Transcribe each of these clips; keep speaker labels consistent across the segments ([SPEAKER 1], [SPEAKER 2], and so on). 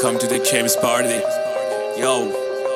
[SPEAKER 1] Welcome to the Kings party. Yo.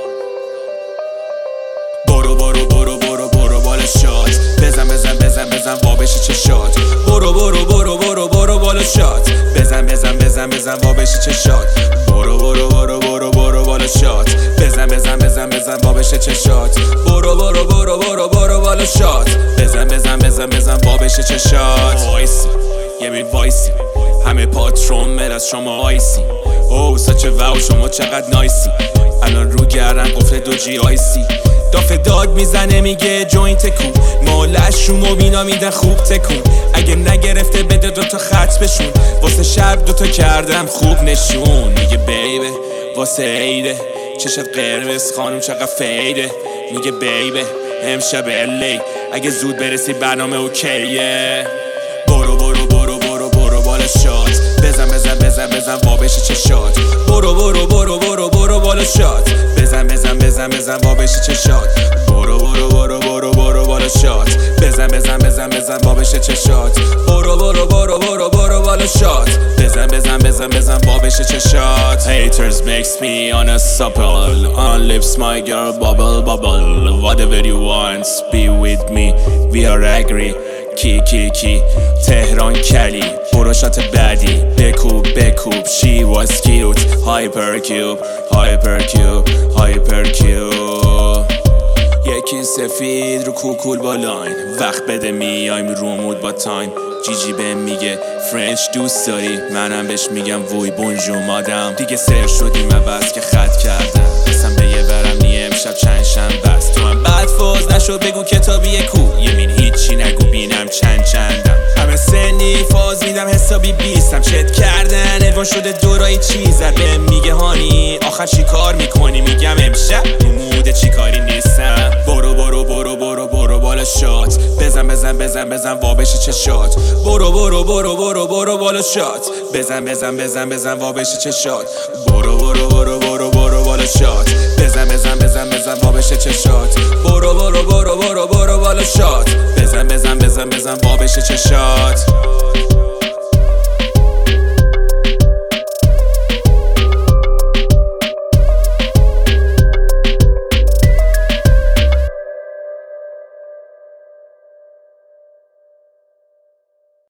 [SPEAKER 1] برو برو برو برو برو بالا شات. بزن بزن بزن بزن وا بشه چشات. برو برو برو برو برو بالا شات. بزن بزن بزن بزن وا بشه چشات. برو برو برو برو برو بالا شات. بزن بزن بزن بزن وا بشه چشات. برو برو برو برو برو بالا شات. بزن بزن بزن بزن وا بشه چشات. وایسی یه می وایسی همه پاترون مر از شما آیسی. اوه سچه واو شما چقدر نایسی. الان رو گردن قفل دو جی آیسی. دافه داد میزنه میگه جوینت کو. مالش رو مبینا میدن خوب تکون. اگه نگرفته بده دوتا خط بشون. واسه شب دوتا کردم خوب نشون. میگه بیبه واسه عیده چشت قرمز خانم چقدر فیده. میگه بیبه امشب الی اگه زود برسی برنامه اوکیه. برو برو برو برو برو بالا شات. بزن بزن بزن بزن وا بشه چشات. برو برو برو برو برو بالا شات. بزن بزن بزن بزن وا بشه چشات. برو برو برو برو برو بالا شات. بزن بزن بزن بزن وا بشه چشات. برو برو برو برو برو بالا شات. بزن بزن بزن بزن وا بشه چشات. Haters makes me unstoppable. On lips my girl bubble bubble. Whatever you want be with me. We are agree. کی تهران کلی پروشات بعدی بکوب she was cute. hypercube یکی سفید رو کوکول بالاین. وقت بده میایم رو مود با تایم. جیجی بهم میگه فرنچ دوست داری. منم بهش میگم وی بونجور مادم. دیگه سر شدیم و بس که خط کردم. قسم به یه ورم نیه امشب چند شنبه است. تو هم بعد فاز نشد بگو کتابیه کو. یمین هیچی نگو بینم چندم. همه سنی فاز میدم حسابی بیستم. چت کردن الوان شده دورایی چیزر. بهم میگه هانی آخر چی کار میکنی. میگم امشب تو موده چی کاری نیستم. برو برو برو برو برو بالا شات. بزن بزن بزن بزن وا بشه چشات. برو برو برو برو برو بالا شات. بزن بزن بزن بزن وا بشه چشات. برو برو برو برو برو بالا شات. بزن بزن بزن بزن وا بشه چشات. برو برو برو برو برو بالا شات. بزن بزن بزن بزن وا بشه چشات.